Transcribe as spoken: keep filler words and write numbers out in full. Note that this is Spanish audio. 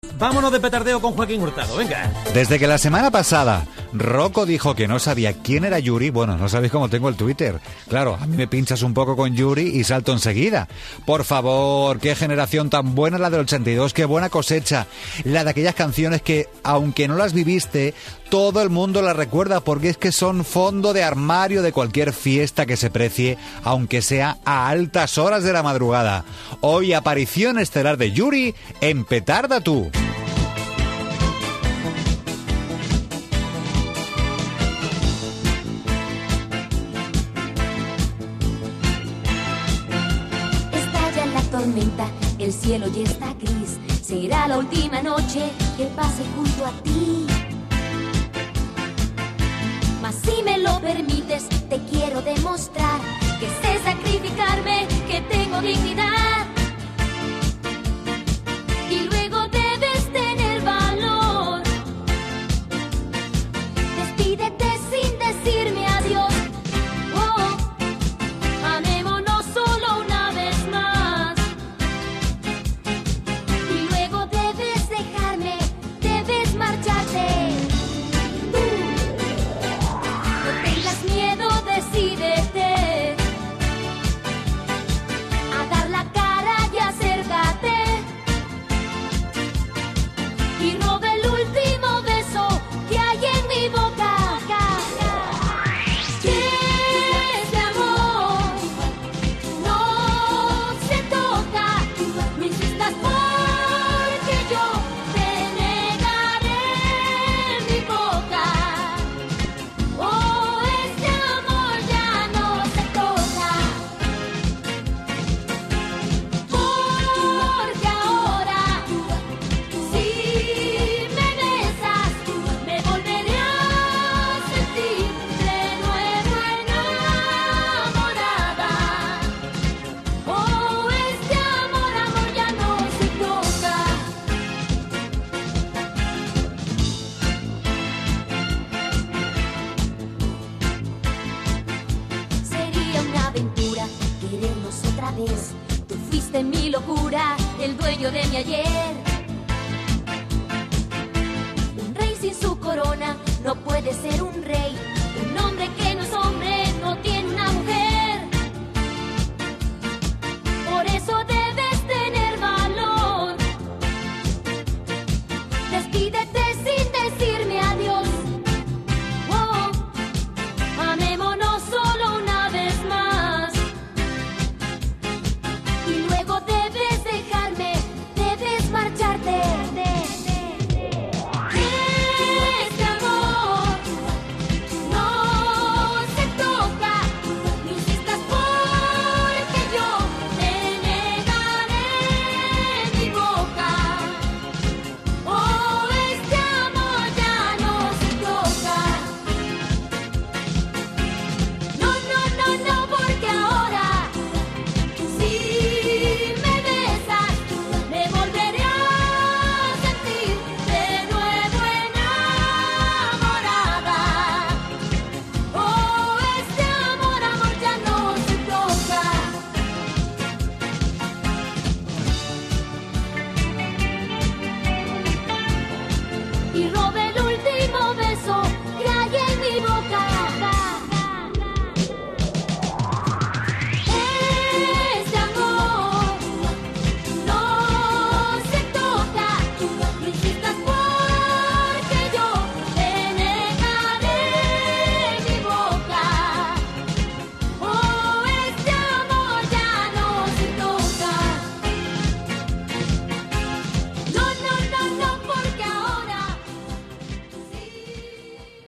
Vámonos de petardeo con Joaquín Hurtado, venga. Desde que la semana pasada Rocco dijo que no sabía quién era Yuri, bueno, no sabéis cómo tengo el Twitter. Claro, a mí me pinchas un poco con Yuri y salto enseguida. Por favor, qué generación tan buena la del ochenta y dos, qué buena cosecha. La de aquellas canciones que, aunque no las viviste, todo el mundo las recuerda porque es que son fondo de armario de cualquier fiesta que se precie, aunque sea a altas horas de la madrugada. Hoy aparición estelar de Yuri en Petarda Tú. Tormenta, el cielo ya está gris. Será la última noche que pase junto a ti. Mas si me lo permites, te quiero demostrar que sé sacrificarme, que tengo dignidad. Y luego debes tener valor. Despídete sin decirme adiós. Oh, amémonos solo una vez más. Decídete a dar la cara y acércate y roba el último beso que hay en mi boca. Que este amor no se toca, no insistas porque yo te negaré mi boca. Oh, tú fuiste mi locura, el dueño de mi ayer.